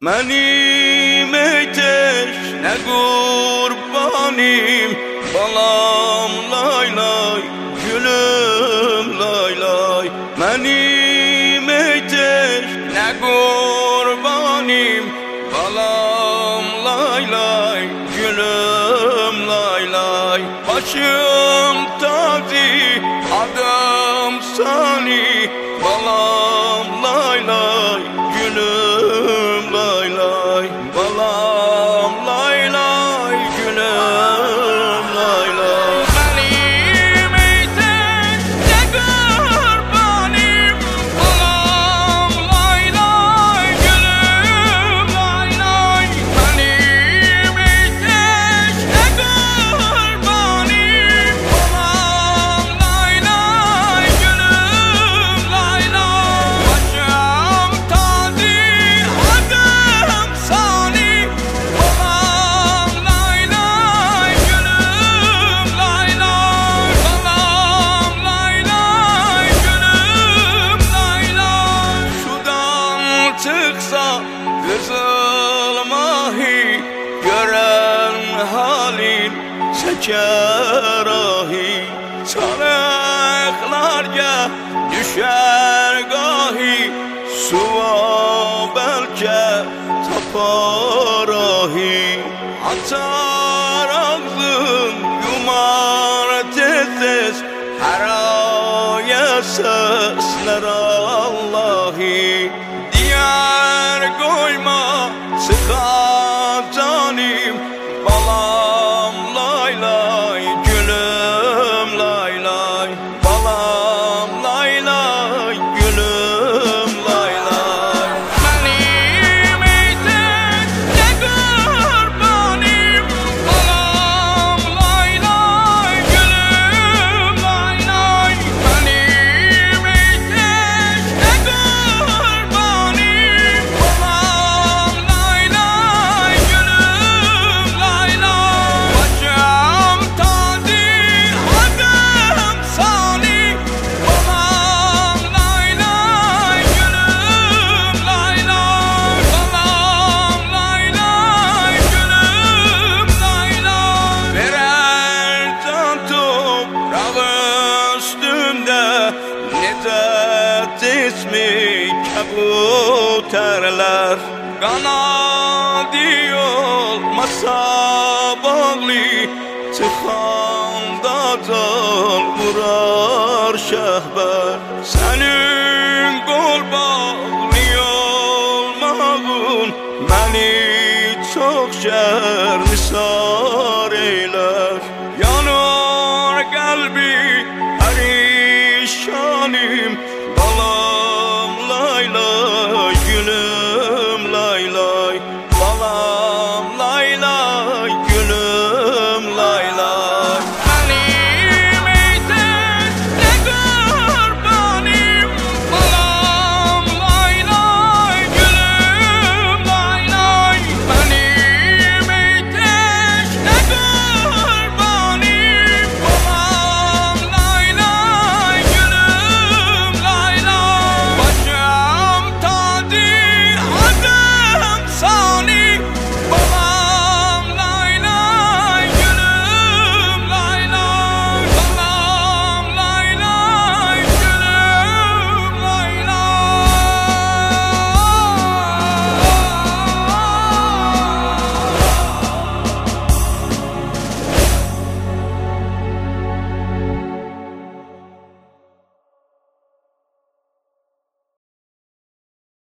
Mənim ne qurbanim, balam lay lay, gülüm lay lay. Mənim ne qurbanim, balam lay lay, gülüm lay lay. Başım tazi, adım sani, balam lay lay, gülüm lay lay. Balam lay lay, gülüm lay lay. Benim ne kurbanim, balam lay lay, gülüm lay lay. Benim ne kurbanim, balam lay lay, gülüm lay lay. Başım tazi, adım sani, balam lay lay, gülüm lay lay. Balam lay lay, gülüm lay lay. Sudan çıksa kızıl mahi, gören halin çeker ahi. Sarıklarca düşer gahi, suva belki tapar ahi. Açar ağzın, yumar tez her aya sesler Allahi. Diğer koyma sıka canim, balam lay lay, gülüm lay lay. Balam lay lay, gülüm lay lay. Benim ne kurbanim, balam lay lay, gülüm lay lay. Benim ne kurbanim, balam lay lay, gülüm lay lay. Başım tazi, adım sani, balam lay lay, gülüm lay lay. Balam lay lay, gülüm lay lay. Birer can toprağı üstünde, Necdet ismi kabuterler. Kanadı olmasa bağlı, tıkanda can vurar şehber. Senin kol bağlı olmağın beni çok şer misal.